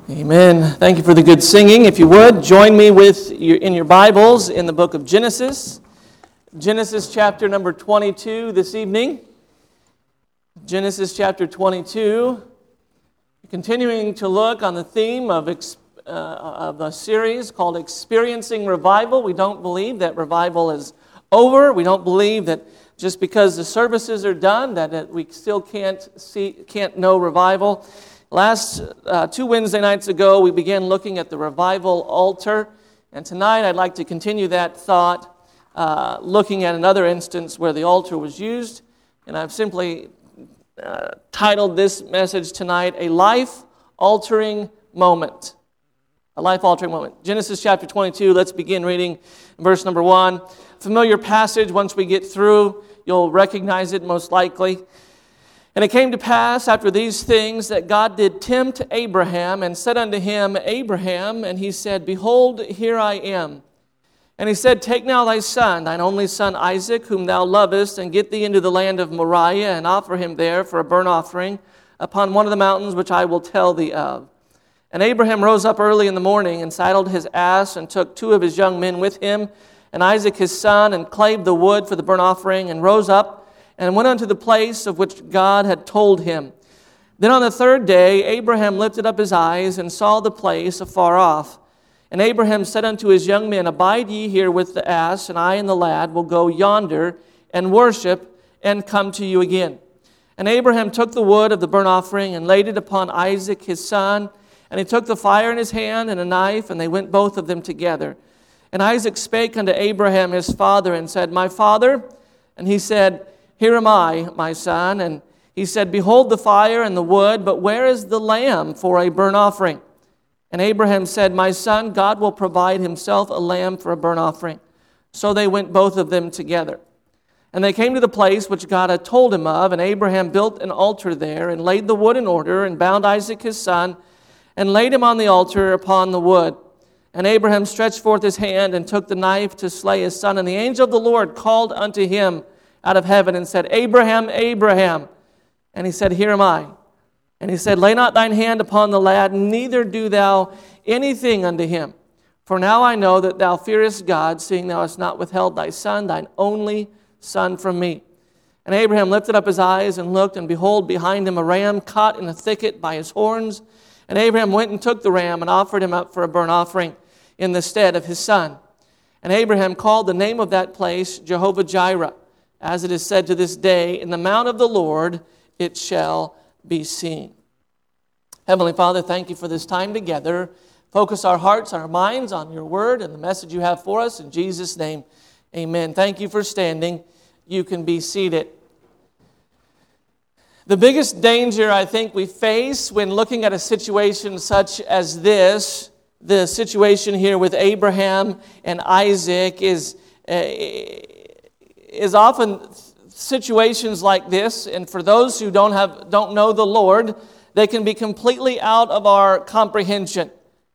Amen. Thank you for the good singing. If you would, join me in your Bibles in the book of Genesis. Genesis chapter number 22 this evening. Genesis chapter 22. Continuing to look on the theme of a series called Experiencing Revival. We don't believe that revival is over. We don't believe that just because the services are done that we still can't know revival. Last 2 Wednesday nights ago, we began looking at the revival altar, and tonight I'd like to continue that thought, looking at another instance where the altar was used, and I've simply titled this message tonight, A Life-Altering Moment. A life-altering moment. Genesis chapter 22, let's begin reading verse number 1. Familiar passage, once we get through, you'll recognize it most likely. And it came to pass after these things that God did tempt Abraham and said unto him, Abraham, and he said, Behold, here I am. And he said, Take now thy son, thine only son Isaac, whom thou lovest, and get thee into the land of Moriah, and offer him there for a burnt offering upon one of the mountains which I will tell thee of. And Abraham rose up early in the morning, and saddled his ass, and took 2 of his young men with him, and Isaac his son, and clave the wood for the burnt offering, and rose up, and went unto the place of which God had told him. Then on the 3rd day Abraham lifted up his eyes, and saw the place afar off. And Abraham said unto his young men, Abide ye here with the ass, and I and the lad will go yonder, and worship, and come to you again. And Abraham took the wood of the burnt offering, and laid it upon Isaac his son, and he took the fire in his hand, and a knife, and they went both of them together. And Isaac spake unto Abraham his father, and said, My father? And he said, Here am I, my son. And he said, Behold the fire and the wood, but where is the lamb for a burnt offering? And Abraham said, My son, God will provide himself a lamb for a burnt offering. So they went both of them together. And they came to the place which God had told him of, and Abraham built an altar there, and laid the wood in order, and bound Isaac his son, and laid him on the altar upon the wood. And Abraham stretched forth his hand, and took the knife to slay his son. And the angel of the Lord called unto him out of heaven, and said, Abraham, Abraham. And he said, Here am I. And he said, Lay not thine hand upon the lad, neither do thou anything unto him. For now I know that thou fearest God, seeing thou hast not withheld thy son, thine only son, from me. And Abraham lifted up his eyes and looked, and behold, behind him a ram caught in a thicket by his horns. And Abraham went and took the ram, and offered him up for a burnt offering in the stead of his son. And Abraham called the name of that place Jehovah-Jireh. As it is said to this day, In the mount of the Lord it shall be seen. Heavenly Father, thank you for this time together. Focus our hearts and our minds on your word and the message you have for us. In Jesus' name, amen. Thank you for standing. You can be seated. The biggest danger I think we face when looking at a situation such as this, the situation here with Abraham and Isaac, is often situations like this, and for those who don't know the Lord, they can be completely out of our comprehension.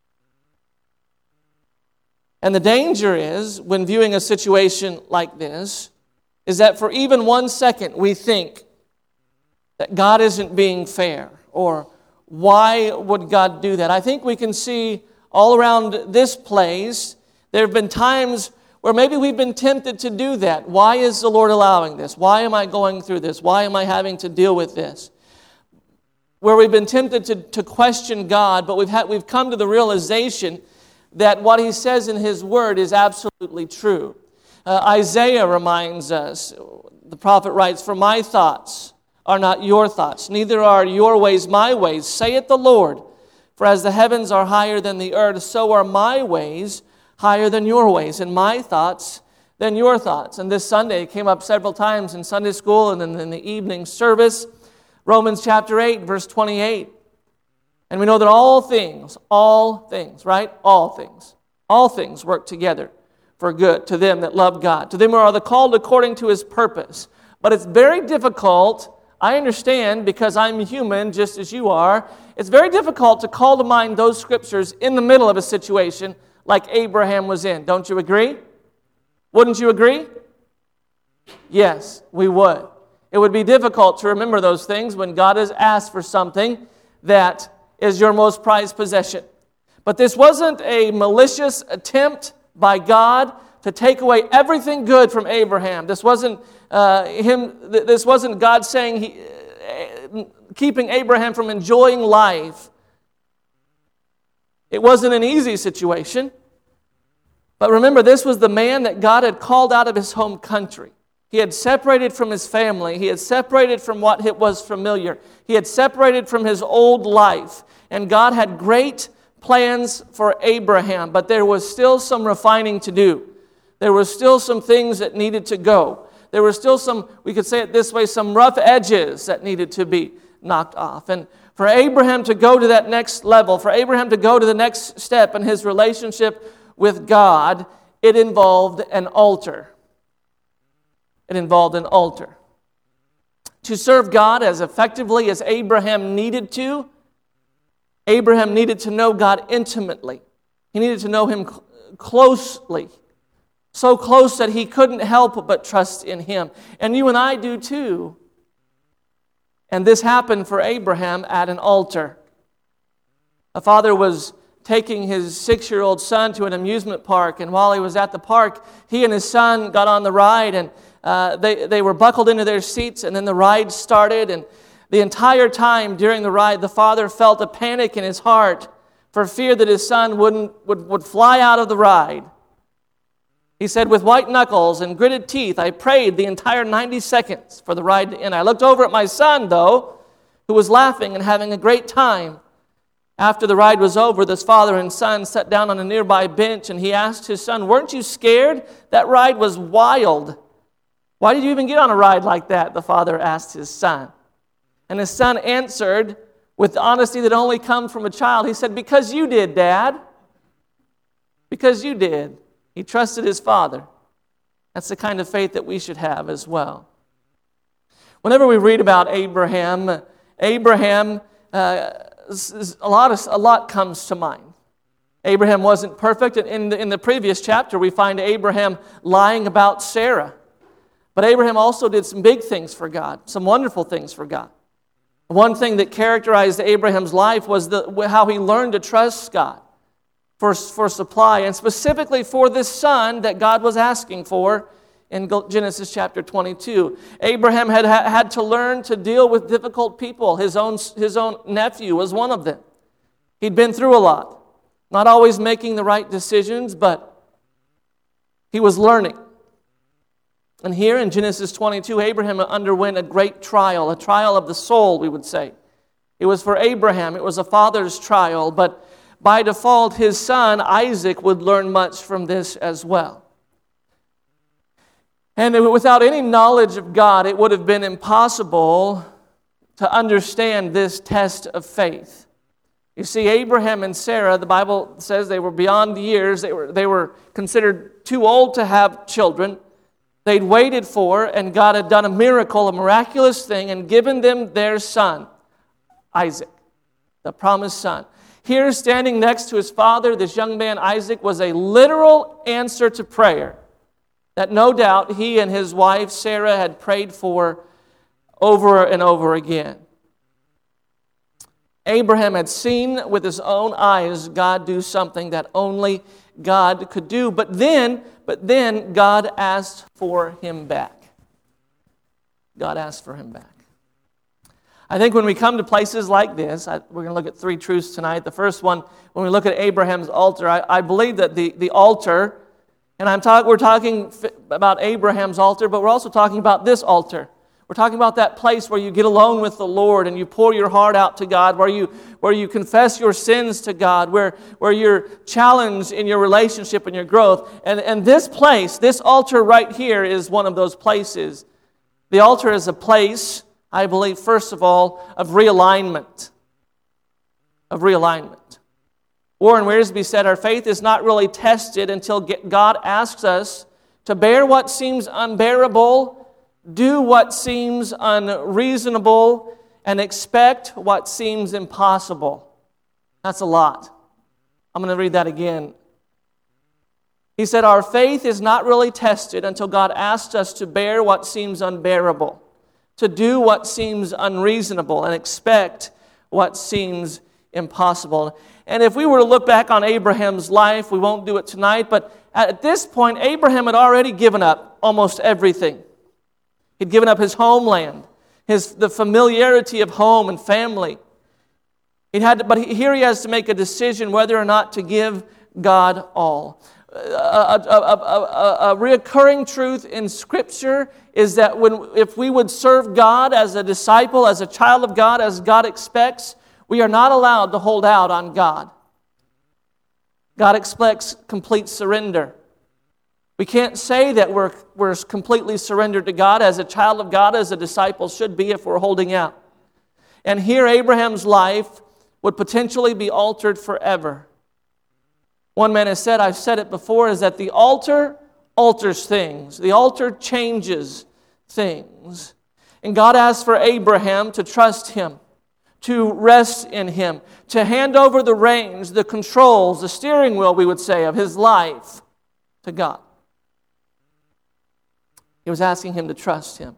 And the danger is, when viewing a situation like this, is that for even 1 second we think that God isn't being fair, or why would God do that? I think we can see all around this place, there have been times where maybe we've been tempted to do that. Why is the Lord allowing this? Why am I going through this? Why am I having to deal with this? Where we've been tempted to question God, but we've come to the realization that what He says in His Word is absolutely true. Isaiah reminds us, the prophet writes, For my thoughts are not your thoughts, neither are your ways my ways, saith the Lord. For as the heavens are higher than the earth, so are my ways higher than your ways, and my thoughts than your thoughts. And this Sunday it came up several times in Sunday school and then in the evening service. Romans chapter 8, verse 28. And we know that all things, right? All things work together for good to them that love God, to them who are the called according to His purpose. But it's very difficult, I understand, because I'm human just as you are, it's very difficult to call to mind those scriptures in the middle of a situation like Abraham was in. Don't you agree? Wouldn't you agree? Yes, we would. It would be difficult to remember those things when God has asked for something that is your most prized possession. But this wasn't a malicious attempt by God to take away everything good from Abraham. This wasn't This wasn't God saying keeping Abraham from enjoying life. It wasn't an easy situation. But remember, this was the man that God had called out of his home country. He had separated from his family. He had separated from what was familiar. He had separated from his old life. And God had great plans for Abraham, but there was still some refining to do. There were still some things that needed to go. There were still some, we could say it this way, some rough edges that needed to be knocked off. And for Abraham to go to that next level, for Abraham to go to the next step in his relationship with God, it involved an altar. It involved an altar. To serve God as effectively as Abraham needed to, Abraham needed to know God intimately. He needed to know Him closely. So close that he couldn't help but trust in Him. And you and I do too. And this happened for Abraham at an altar. A father was taking his 6-year-old son to an amusement park, and while he was at the park, he and his son got on the ride, and they were buckled into their seats, and then the ride started, and the entire time during the ride, the father felt a panic in his heart for fear that his son would fly out of the ride. He said, with white knuckles and gritted teeth, I prayed the entire 90 seconds for the ride to end. I looked over at my son, though, who was laughing and having a great time. After the ride was over, this father and son sat down on a nearby bench, and he asked his son, weren't you scared? That ride was wild. Why did you even get on a ride like that? The father asked his son. And his son answered with the honesty that only comes from a child. He said, because you did, Dad. Because you did. He trusted his father. That's the kind of faith that we should have as well. Whenever we read about Abraham, a lot comes to mind. Abraham wasn't perfect. In the previous chapter, we find Abraham lying about Sarah. But Abraham also did some big things for God, some wonderful things for God. One thing that characterized Abraham's life was how he learned to trust God for supply, and specifically for this son that God was asking for in Genesis chapter 22. Abraham had to learn to deal with difficult people. His own nephew was one of them. He'd been through a lot, not always making the right decisions, but he was learning. And here in Genesis 22, Abraham underwent a great trial, a trial of the soul, we would say. It was for Abraham, it was a father's trial, but by default, his son Isaac would learn much from this as well. And without any knowledge of God, it would have been impossible to understand this test of faith. You see, Abraham and Sarah, the Bible says they were beyond years. They were considered too old to have children. They'd waited for, and God had done a miracle, a miraculous thing, and given them their son, Isaac, the promised son. Here, standing next to his father, this young man Isaac was a literal answer to prayer that no doubt he and his wife Sarah had prayed for over and over again. Abraham had seen with his own eyes God do something that only God could do, but then God asked for him back. God asked for him back. I think when we come to places like this, we're going to look at 3 truths tonight. The first one, when we look at Abraham's altar, I believe that the altar, and we're talking about Abraham's altar, but we're also talking about this altar. We're talking about that place where you get alone with the Lord and you pour your heart out to God, where you confess your sins to God, where you're challenged in your relationship and your growth. And this place, this altar right here, is one of those places. The altar is a place, I believe, first of all, of realignment. Of realignment. Warren Wiersbe said, our faith is not really tested until God asks us to bear what seems unbearable, do what seems unreasonable, and expect what seems impossible. That's a lot. I'm going to read that again. He said, our faith is not really tested until God asks us to bear what seems unbearable, to do what seems unreasonable, and expect what seems impossible. And if we were to look back on Abraham's life, we won't do it tonight, but at this point, Abraham had already given up almost everything. He'd given up his homeland, the familiarity of home and family. But here he has to make a decision whether or not to give God all. A reoccurring truth in Scripture is that if we would serve God as a disciple, as a child of God, as God expects, we are not allowed to hold out on God. God expects complete surrender. We can't say that we're completely surrendered to God as a child of God, as a disciple should be if we're holding out. And here Abraham's life would potentially be altered forever. One man has said, I've said it before, is that the altar alters things. The altar changes things. And God asked for Abraham to trust Him, to rest in Him, to hand over the reins, the controls, the steering wheel, we would say, of his life to God. He was asking him to trust Him.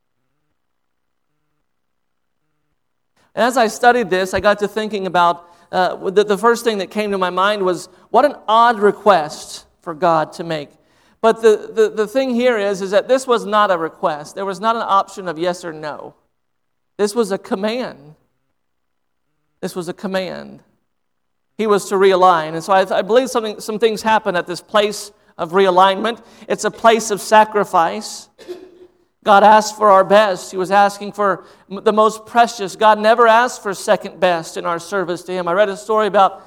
And as I studied this, I got to thinking about the first thing that came to my mind was, what an odd request for God to make. But the thing here is that this was not a request. There was not an option of yes or no. This was a command. This was a command. He was to realign. And so I believe some things happen at this place of realignment. It's a place of sacrifice. God asked for our best. He was asking for the most precious. God never asked for second best in our service to Him. I read a story about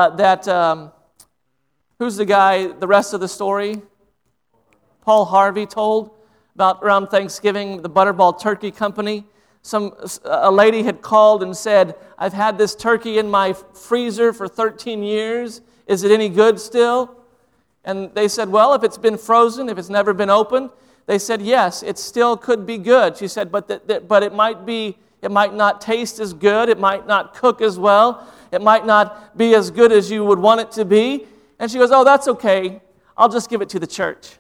who's the guy, the rest of the story? Paul Harvey told about around Thanksgiving, the Butterball Turkey Company. A lady had called and said, I've had this turkey in my freezer for 13 years. Is it any good still? And they said, well, if it's been frozen, if it's never been opened, they said, yes, it still could be good. She said, but it might not taste as good. It might not cook as well. It might not be as good as you would want it to be. And she goes, oh, that's okay. I'll just give it to the church.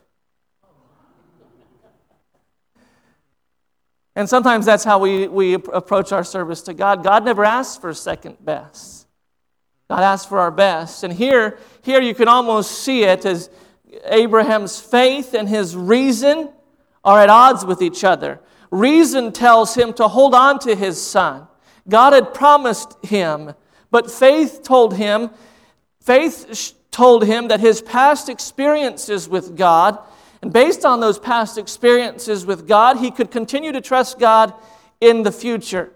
And sometimes that's how we approach our service to God. God never asks for second best. God asks for our best. And here you can almost see it as Abraham's faith and his reason are at odds with each other. Reason tells him to hold on to his son. God had promised him, but faith told him that his past experiences with God, and based on those past experiences with God, he could continue to trust God in the future.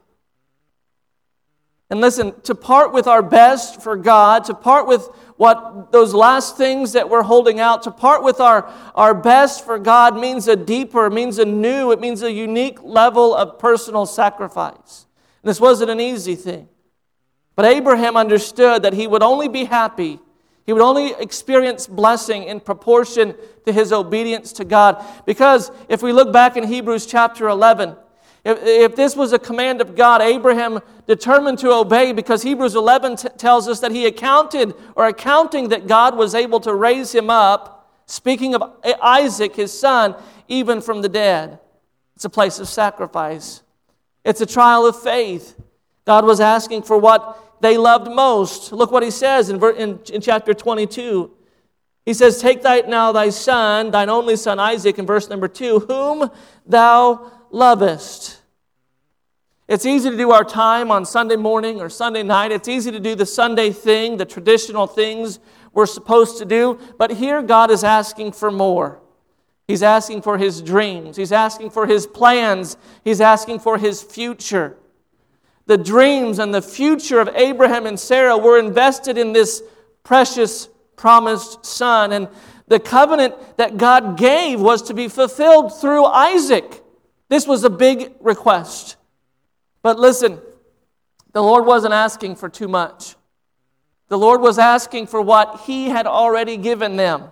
And listen, to part with our best for God, to part with what those last things that we're holding out, to part with our best for God means a deeper, means a new, it means a unique level of personal sacrifice. And this wasn't an easy thing. But Abraham understood that he would only be happy, he would only experience blessing in proportion to his obedience to God. Because if we look back in Hebrews chapter 11, if this was a command of God, Abraham determined to obey, because Hebrews 11 tells us that he accounting that God was able to raise him up, speaking of Isaac, his son, even from the dead. It's a place of sacrifice. It's a trial of faith. God was asking for what they loved most. Look what he says in chapter 22. He says, take now thy son, thine only son Isaac, in verse number 2, whom thou lovest. It's easy to do our time on Sunday morning or Sunday night. It's easy to do the Sunday thing, the traditional things we're supposed to do. But here God is asking for more. He's asking for his dreams. He's asking for his plans. He's asking for his future. The dreams and the future of Abraham and Sarah were invested in this precious promised son. And the covenant that God gave was to be fulfilled through Isaac. This was a big request. But listen, the Lord wasn't asking for too much. The Lord was asking for what He had already given them.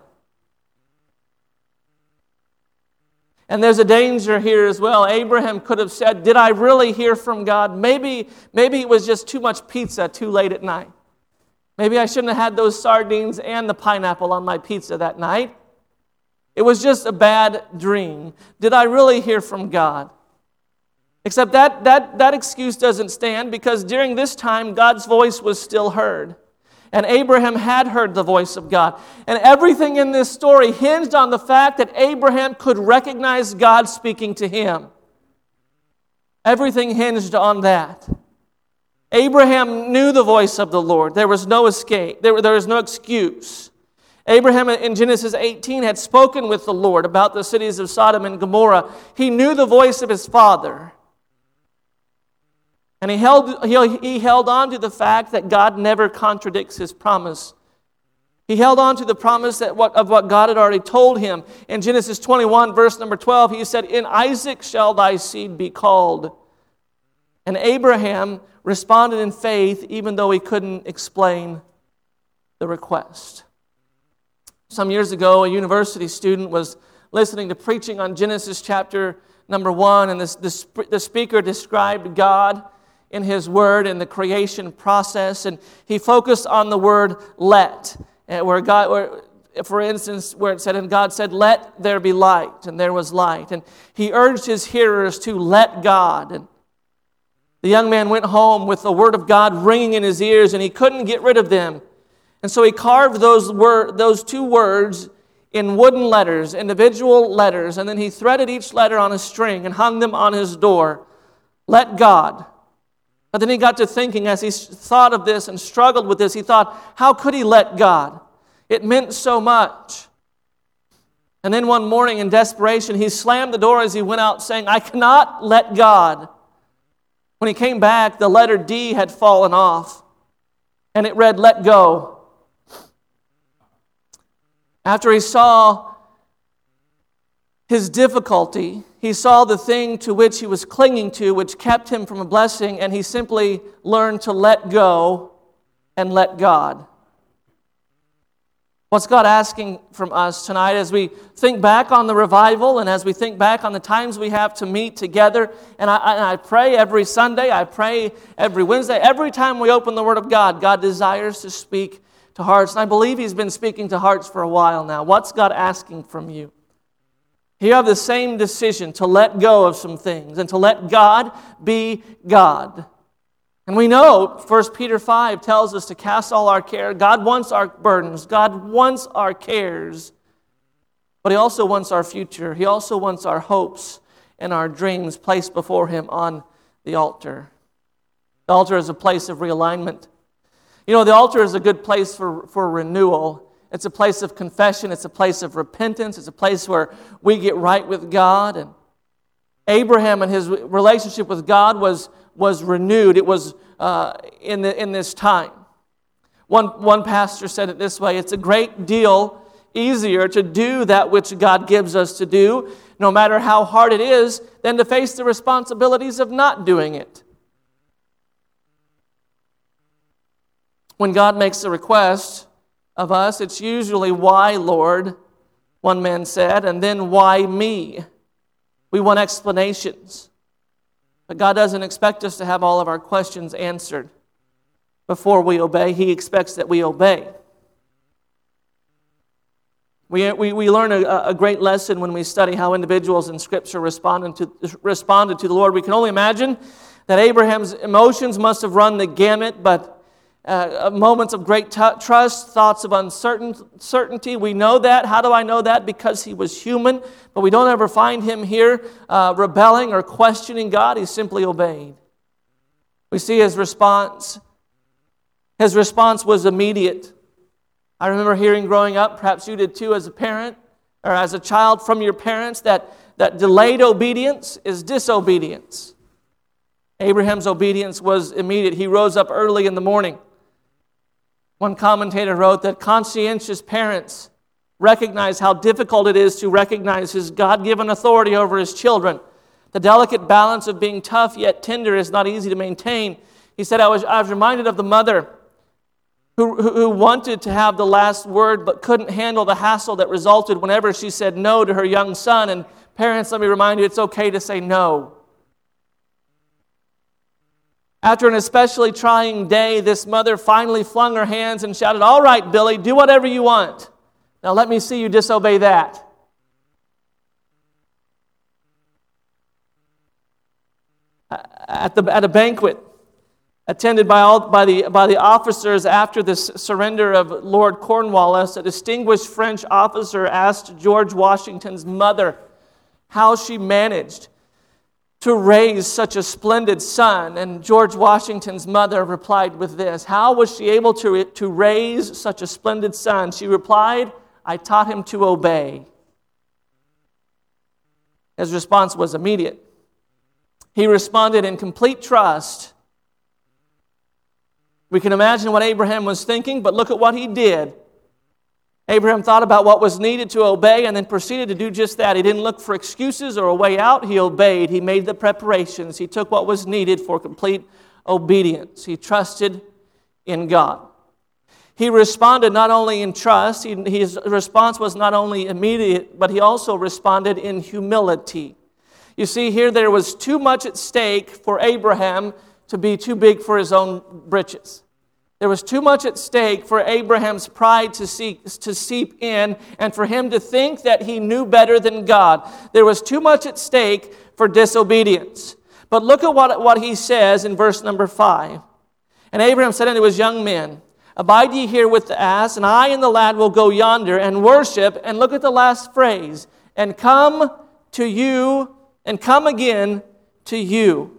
And there's a danger here as well. Abraham could have said, did I really hear from God? Maybe it was just too much pizza too late at night. Maybe I shouldn't have had those sardines and the pineapple on my pizza that night. It was just a bad dream. Did I really hear from God? Except that excuse doesn't stand, because during this time, God's voice was still heard. And Abraham had heard the voice of God. And everything in this story hinged on the fact that Abraham could recognize God speaking to him. Everything hinged on that. Abraham knew the voice of the Lord. There was no escape. There was no excuse. Abraham in Genesis 18 had spoken with the Lord about the cities of Sodom and Gomorrah. He knew the voice of his father. And he held on to the fact that God never contradicts his promise. He held on to the promise of what God had already told him. In Genesis 21, verse number 12, he said, "In Isaac shall thy seed be called." And Abraham responded in faith, even though he couldn't explain the request. Some years ago, a university student was listening to preaching on Genesis chapter number 1, and the speaker described God in his word in the creation process, and he focused on the word "let," for instance, where it said, and God said, "Let there be light," and there was light. And he urged his hearers to let God. And the young man went home with the word of God ringing in his ears, and he couldn't get rid of them. And so he carved those two words in wooden letters, individual letters, and then he threaded each letter on a string and hung them on his door. Let God. But then he got to thinking, as he thought of this and struggled with this, he thought, how could he let God? It meant so much. And then one morning in desperation, he slammed the door as he went out, saying, "I cannot let God." When he came back, the letter D had fallen off, and it read, "Let go." After he saw his difficulty, he saw the thing to which he was clinging to, which kept him from a blessing, and he simply learned to let go and let God. What's God asking from us tonight as we think back on the revival and as we think back on the times we have to meet together? And I pray every Sunday, I pray every Wednesday, every time we open the Word of God, God desires to speak to hearts. And I believe He's been speaking to hearts for a while now. What's God asking from you? You have the same decision to let go of some things and to let God be God. And we know 1 Peter 5 tells us to cast all our care. God wants our burdens. God wants our cares. But He also wants our future. He also wants our hopes and our dreams placed before Him on the altar. The altar is a place of realignment. You know, the altar is a good place for renewal. It's a place of confession. It's a place of repentance. It's a place where we get right with God. And Abraham and his relationship with God was renewed. It was in this time. One pastor said it this way: it's a great deal easier to do that which God gives us to do, no matter how hard it is, than to face the responsibilities of not doing it. When God makes a request of us, it's usually, "Why, Lord?" one man said, and then, "Why me?" We want explanations. But God doesn't expect us to have all of our questions answered before we obey. He expects that we obey. We learn a great lesson when we study how individuals in Scripture responded to the Lord. We can only imagine that Abraham's emotions must have run the gamut, but moments of great trust, thoughts of uncertainty. We know that. How do I know that? Because he was human, but we don't ever find him here rebelling or questioning God. He simply obeyed. We see his response. His response was immediate. I remember hearing growing up, perhaps you did too as a parent or as a child from your parents, that delayed obedience is disobedience. Abraham's obedience was immediate. He rose up early in the morning. One commentator wrote that conscientious parents recognize how difficult it is to recognize his God-given authority over his children. The delicate balance of being tough yet tender is not easy to maintain. He said, I was reminded of the mother who wanted to have the last word but couldn't handle the hassle that resulted whenever she said no to her young son. And parents, let me remind you, it's okay to say no. After an especially trying day, this mother finally flung her hands and shouted, "All right, Billy, do whatever you want. Now let me see you disobey that." at a banquet attended by the officers after the surrender of Lord Cornwallis, a distinguished French officer asked George Washington's mother how she managed to raise such a splendid son. And George Washington's mother replied with this: how was she able to raise such a splendid son? She replied, "I taught him to obey." His response was immediate. He responded in complete trust. We can imagine what Abraham was thinking, but look at what he did. Abraham thought about what was needed to obey and then proceeded to do just that. He didn't look for excuses or a way out. He obeyed. He made the preparations. He took what was needed for complete obedience. He trusted in God. He responded not only in trust, his response was not only immediate, but he also responded in humility. You see, here there was too much at stake for Abraham to be too big for his own britches. There was too much at stake for Abraham's pride to seep in and for him to think that he knew better than God. There was too much at stake for disobedience. But look at what he says in verse number 5. And Abraham said unto his young men, "Abide ye here with the ass, and I and the lad will go yonder and worship." And look at the last phrase, "and come to you, and come again to you."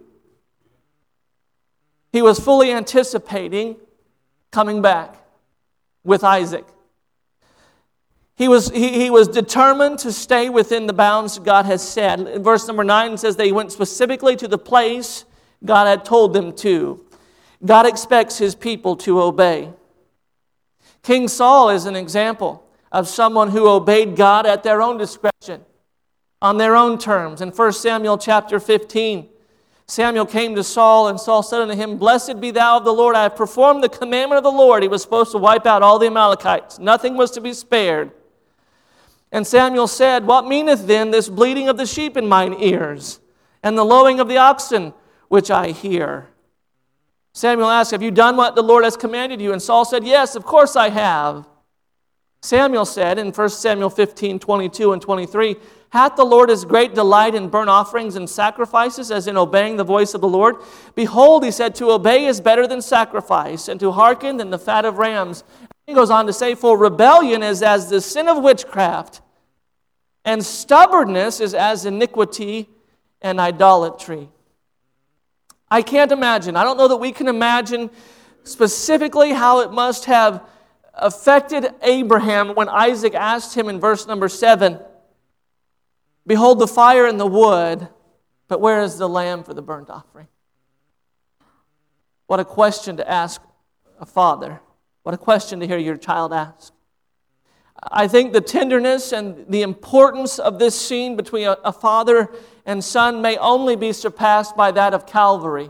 He was fully anticipating coming back with Isaac. He was determined to stay within the bounds God has set. In verse number 9 it says they went specifically to the place God had told them to. God expects His people to obey. King Saul is an example of someone who obeyed God at their own discretion, on their own terms. In 1 Samuel chapter 15, Samuel came to Saul, and Saul said unto him, "Blessed be thou of the Lord. I have performed the commandment of the Lord." He was supposed to wipe out all the Amalekites. Nothing was to be spared. And Samuel said, "What meaneth then this bleating of the sheep in mine ears, and the lowing of the oxen which I hear?" Samuel asked, "Have you done what the Lord has commanded you?" And Saul said, "Yes, of course I have." Samuel said in 1 Samuel 15, 22 and 23, "Hath the Lord as great delight in burnt offerings and sacrifices as in obeying the voice of the Lord? Behold," he said, "to obey is better than sacrifice, and to hearken than the fat of rams." And he goes on to say, "For rebellion is as the sin of witchcraft, and stubbornness is as iniquity and idolatry." I can't imagine. I don't know that we can imagine specifically how it must have affected Abraham when Isaac asked him in verse number 7, "Behold the fire and the wood, but where is the lamb for the burnt offering?" What a question to ask a father. What a question to hear your child ask. I think the tenderness and the importance of this scene between a father and son may only be surpassed by that of Calvary.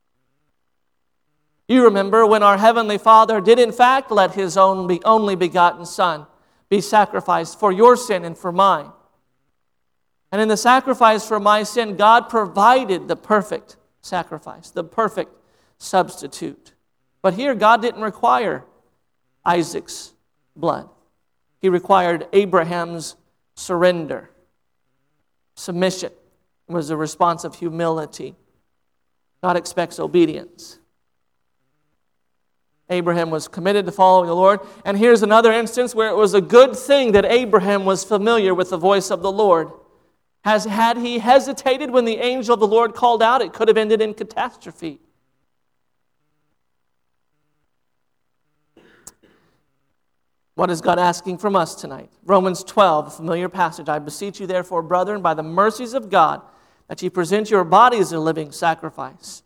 You remember when our Heavenly Father did in fact let His only begotten Son be sacrificed for your sin and for mine. And in the sacrifice for my sin, God provided the perfect sacrifice, the perfect substitute. But here, God didn't require Isaac's blood. He required Abraham's surrender. Submission was a response of humility. God expects obedience. Abraham was committed to following the Lord. And here's another instance where it was a good thing that Abraham was familiar with the voice of the Lord. Had he hesitated when the angel of the Lord called out, it could have ended in catastrophe. What is God asking from us tonight? Romans 12, a familiar passage. "I beseech you therefore, brethren, by the mercies of God, that ye present your bodies a living sacrifice,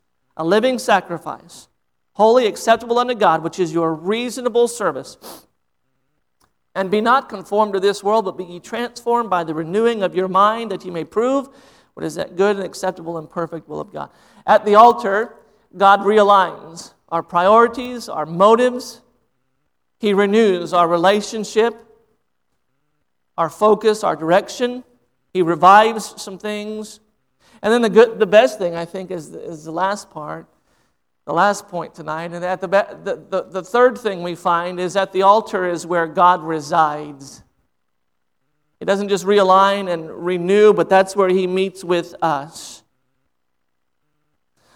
holy, acceptable unto God, which is your reasonable service. And be not conformed to this world, but be ye transformed by the renewing of your mind, that ye may prove what is that good and acceptable and perfect will of God." At the altar, God realigns our priorities, our motives. He renews our relationship, our focus, our direction. He revives some things. And then the best thing, I think, is the last part, the last point tonight. And at the third thing we find is at the altar is where God resides. He doesn't just realign and renew, but that's where He meets with us.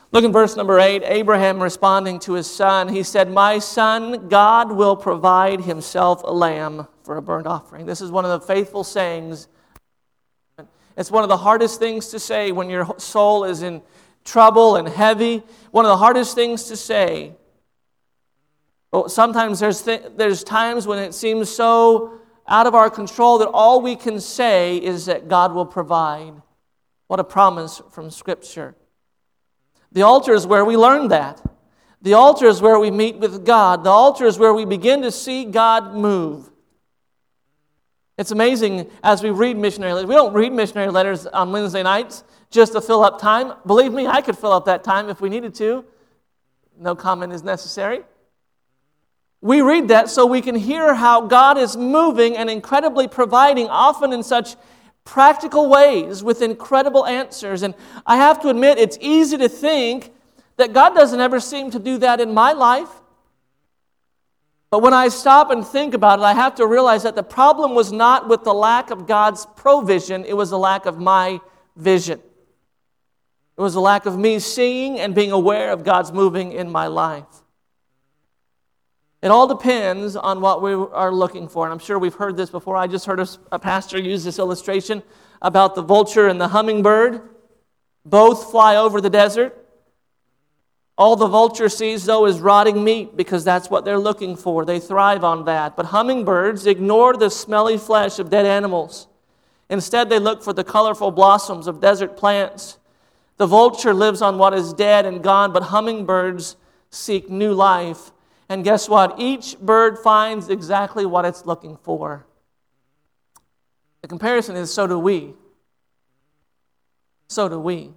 Look in verse number 8, Abraham responding to his son, he said, "My son, God will provide himself a lamb for a burnt offering." This is one of the faithful sayings. It's one of the hardest things to say when your soul is in trouble and heavy. One of the hardest things to say. But sometimes there's times when it seems so out of our control that all we can say is that God will provide. What a promise from Scripture. The altar is where we learn that. The altar is where we meet with God. The altar is where we begin to see God move. It's amazing as we read missionary letters. We don't read missionary letters on Wednesday nights just to fill up time. Believe me, I could fill up that time if we needed to. No comment is necessary. We read that so we can hear how God is moving and incredibly providing, often in such practical ways with incredible answers. And I have to admit, it's easy to think that God doesn't ever seem to do that in my life. But when I stop and think about it, I have to realize that the problem was not with the lack of God's provision, it was the lack of my vision. It was the lack of me seeing and being aware of God's moving in my life. It all depends on what we are looking for. And I'm sure we've heard this before. I just heard a pastor use this illustration about the vulture and the hummingbird. Both fly over the desert. All the vulture sees, though, is rotting meat because that's what they're looking for. They thrive on that. But hummingbirds ignore the smelly flesh of dead animals. Instead, they look for the colorful blossoms of desert plants. The vulture lives on what is dead and gone, but hummingbirds seek new life. And guess what? Each bird finds exactly what it's looking for. The comparison is so do we. So do we.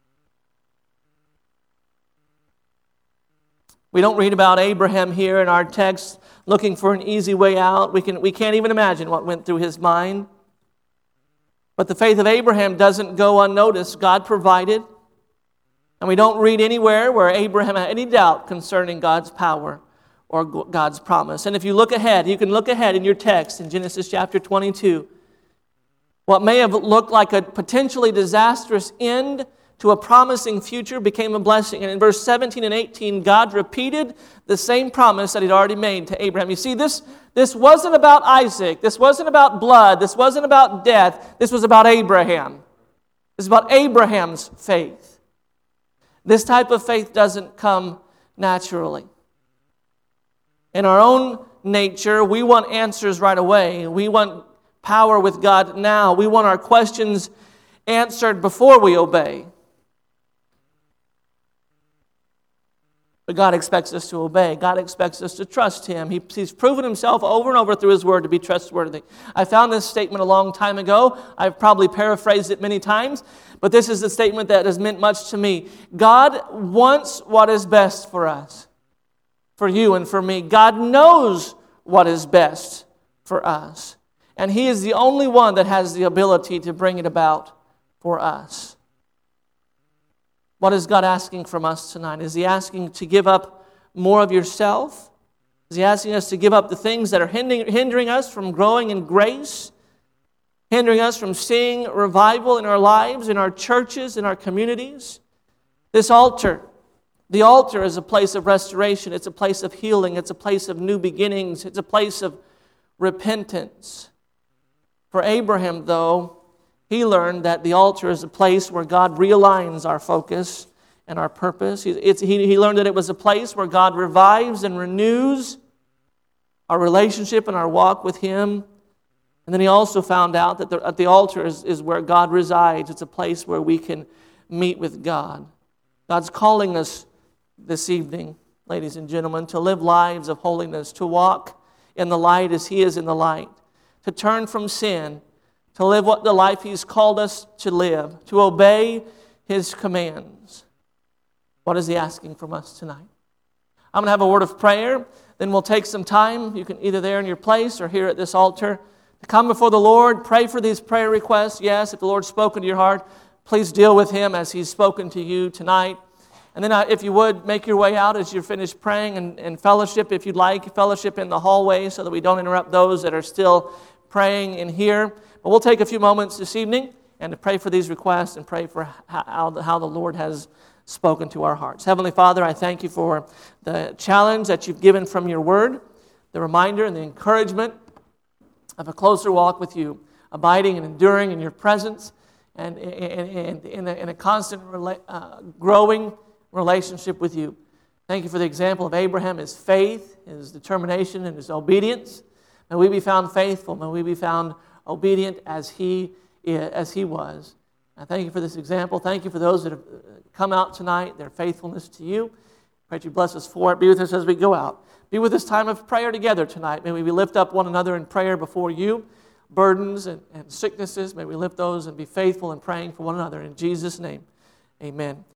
We don't read about Abraham here in our text looking for an easy way out. We can't even imagine what went through his mind. But the faith of Abraham doesn't go unnoticed. God provided. And we don't read anywhere where Abraham had any doubt concerning God's power or God's promise. And if you look ahead, you can look ahead in your text in Genesis chapter 22. What may have looked like a potentially disastrous end to a promising future became a blessing. And in verse 17 and 18, God repeated the same promise that he'd already made to Abraham. You see, this wasn't about Isaac. This wasn't about blood. This wasn't about death. This was about Abraham. This is about Abraham's faith. This type of faith doesn't come naturally. In our own nature, we want answers right away. We want power with God now. We want our questions answered before we obey. But God expects us to obey. God expects us to trust Him. He's proven Himself over and over through His Word to be trustworthy. I found this statement a long time ago. I've probably paraphrased it many times, but this is the statement that has meant much to me. God wants what is best for us. For you and for me. God knows what is best for us. And He is the only one that has the ability to bring it about for us. What is God asking from us tonight? Is He asking to give up more of yourself? Is He asking us to give up the things that are hindering us from growing in grace? Hindering us from seeing revival in our lives, in our churches, in our communities? This altar. The altar is a place of restoration. It's a place of healing. It's a place of new beginnings. It's a place of repentance. For Abraham, though, he learned that the altar is a place where God realigns our focus and our purpose. He learned that it was a place where God revives and renews our relationship and our walk with Him. And then he also found out that at the altar is where God resides. It's a place where we can meet with God. God's calling us this evening, ladies and gentlemen, to live lives of holiness, to walk in the light as He is in the light, to turn from sin, to live the life He's called us to live, to obey His commands. What is He asking from us tonight? I'm going to have a word of prayer, then we'll take some time. You can either there in your place or here at this altar to come before the Lord, pray for these prayer requests. Yes, if the Lord's spoken to your heart, please deal with Him as He's spoken to you tonight. And then if you would, make your way out as you're finished praying and fellowship, if you'd like, fellowship in the hallway so that we don't interrupt those that are still praying in here. But we'll take a few moments this evening and to pray for these requests and pray for how the Lord has spoken to our hearts. Heavenly Father, I thank you for the challenge that you've given from your word, the reminder and the encouragement of a closer walk with you, abiding and enduring in your presence, and in a constant growing relationship with you. Thank you for the example of Abraham, his faith, his determination, and his obedience. May we be found faithful. May we be found obedient as he was. I thank you for this example. Thank you for those that have come out tonight, their faithfulness to you. Pray that you bless us for it. Be with us as we go out. Be with this time of prayer together tonight. May we lift up one another in prayer before you. Burdens and sicknesses, may we lift those and be faithful in praying for one another. In Jesus' name, amen.